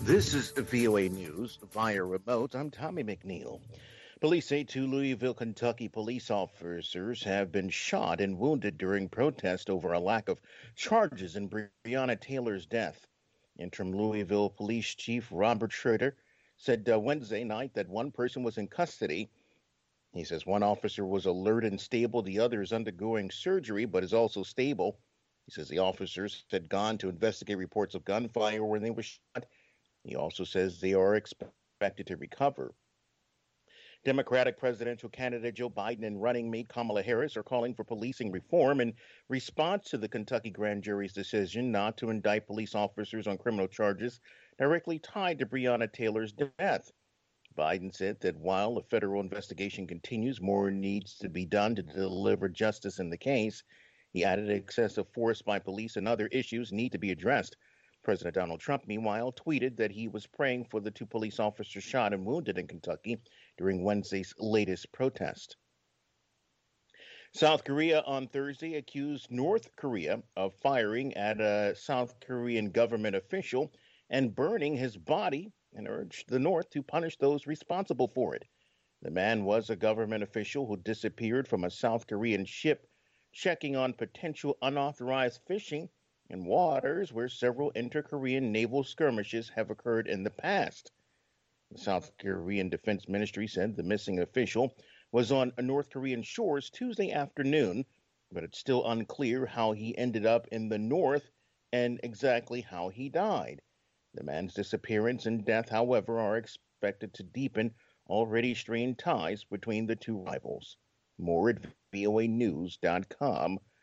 This is VOA News via remote. I'm Tommy McNeil. Police say two Louisville, Kentucky police officers have been shot and wounded during protest over a lack of charges in Breonna Taylor's death. Interim Louisville Police Chief Robert Schroeder said Wednesday night that one person was in custody. He says one officer was alert and stable, the other is undergoing surgery but is also stable. He says the officers had gone to investigate reports of gunfire when they were shot. He also says they are expected to recover. Democratic presidential candidate Joe Biden and running mate Kamala Harris are calling for policing reform in response to the Kentucky grand jury's decision not to indict police officers on criminal charges directly tied to Breonna Taylor's death. Biden said that while a federal investigation continues, more needs to be done to deliver justice in the case. He added excessive force by police and other issues need to be addressed. President Donald Trump, meanwhile, tweeted that he was praying for the two police officers shot and wounded in Kentucky during Wednesday's latest protest. South Korea on Thursday accused North Korea of firing at a South Korean government official and burning his body and urged the North to punish those responsible for it. The man was a government official who disappeared from a South Korean ship checking on potential unauthorized fishing in waters where several inter-Korean naval skirmishes have occurred in the past. The South Korean Defense Ministry said the missing official was on North Korean shores Tuesday afternoon, but it's still unclear how he ended up in the north and exactly how he died. The man's disappearance and death, however, are expected to deepen already strained ties between the two rivals. More at voanews.com.